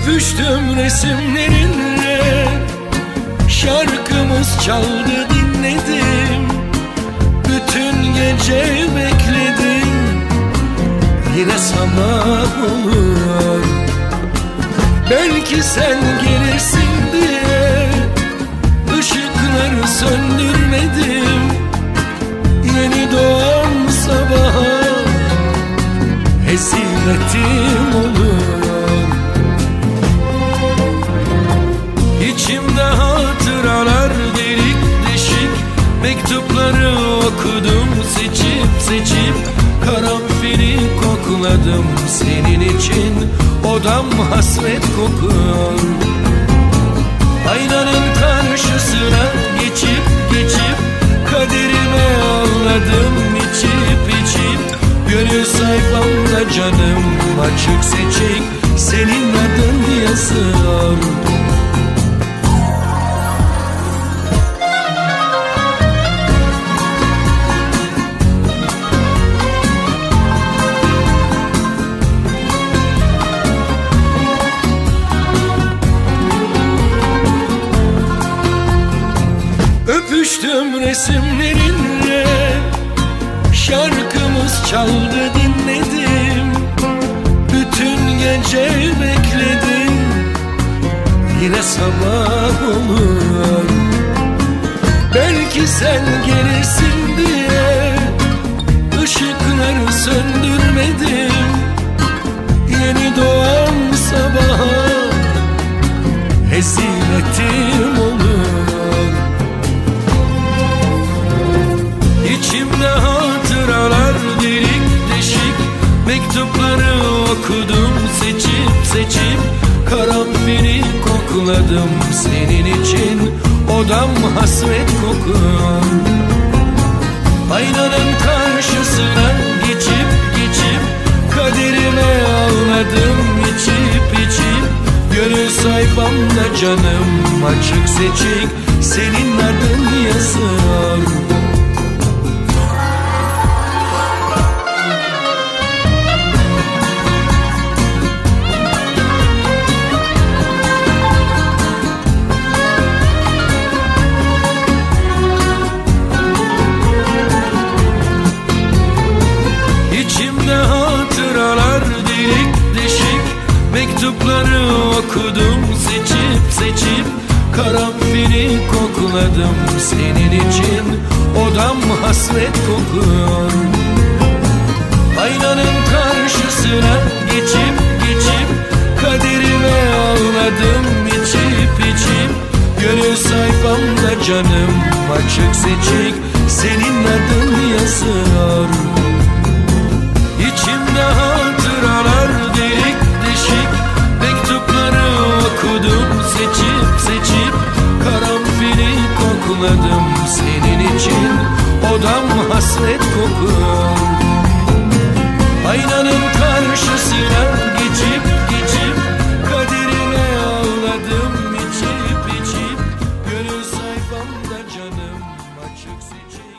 Öpüştüm resimlerinle, şarkımız çaldı dinledim. Bütün gece bekledim, yine sabah olur. Belki sen gelirsin diye ışıkları söndürmedim. Yeni doğan sabaha hezimetim olur. İçimde hatıralar delik deşik, mektupları okudum seçip seçip. Karanfili kokladım senin için, odam hasret kokuyor. Aynanın karşısına geçip geçip kaderime ağladım içip içip. Gönül sayfamda canım açık seçik, senin adın yazıyor. Öpüştüm resimlerinle, şarkımız çaldı dinledim. Bütün gece bekledim, yine sabah olur. Belki sen gelirsin diye ışıkları söndürmedim. Yeni doğan sabaha hezimetim olur. İçimde hatıralar delik deşik, mektupları okudum seçip seçip. Karanfili kokladım senin için, odam hasret kokuyor. Aynanın karşısına geçip geçip kaderime ağladım içip içip. Gönül sayfamda canım açık seçik, senin adın yazıyor. Mektupları okudum seçip seçip. Karanfili kokladım senin için, odam hasret kokuyor. Aynanın karşısına geçip geçip kaderime ağladım içip içip. Gönül sayfamda canım açık seçik, senin adın yazıyor. İçimde hatıralar delik deşik, mektupları okudum seçip seçip. Karanfili kokladım senin için, odam hasret kokuyor. Aynanın karşısına geçip geçip kaderime ağladım içip içip. Gönül sayfamda canım açık seçip.